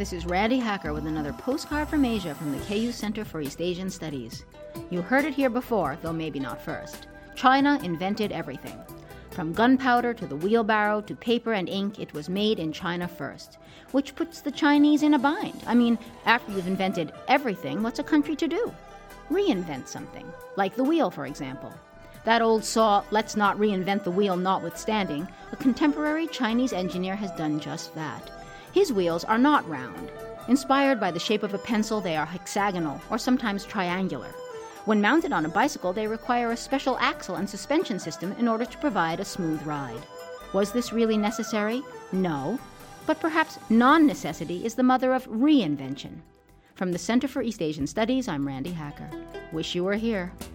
This is Randy Hacker with another postcard from Asia from the KU Center for East Asian Studies. You heard it here before, though maybe not first. China invented everything. From gunpowder to the wheelbarrow to paper and ink, it was made in China first, which puts the Chinese in a bind. I mean, after you've invented everything, what's a country to do? Reinvent something, like the wheel, for example. That old saw, let's not reinvent the wheel notwithstanding, a contemporary Chinese engineer has done just that. His wheels are not round. Inspired by the shape of a pencil, they are hexagonal or sometimes triangular. When mounted on a bicycle, they require a special axle and suspension system in order to provide a smooth ride. Was this really necessary? No. But perhaps non-necessity is the mother of reinvention. From the Center for East Asian Studies, I'm Randy Hacker. Wish you were here.